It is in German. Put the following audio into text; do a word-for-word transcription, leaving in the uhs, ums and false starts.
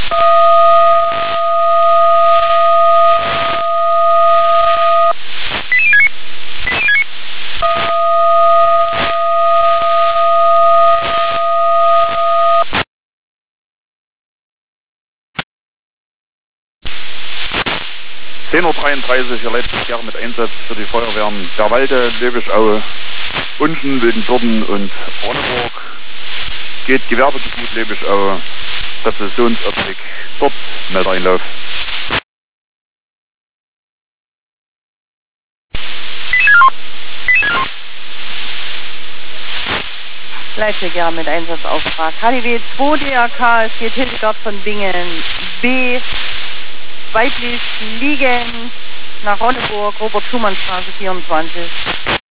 zehn Uhr dreiunddreißig, Ihr letztes Jahr mit Einsatz für die Feuerwehren der Walde, Löbischau, Unten, Wildenbürden und Ronneburg. Geht Gewerbegebiet Löbischau, Präzisionsoptik, dort Meldeinlauf. Leitweg mit Einsatzauftrag. H D W zwei D R K, es geht Hildegard von Bingen B. Weiblich liegen nach Ronneburg, Robert-Schumann-Straße vierundzwanzig.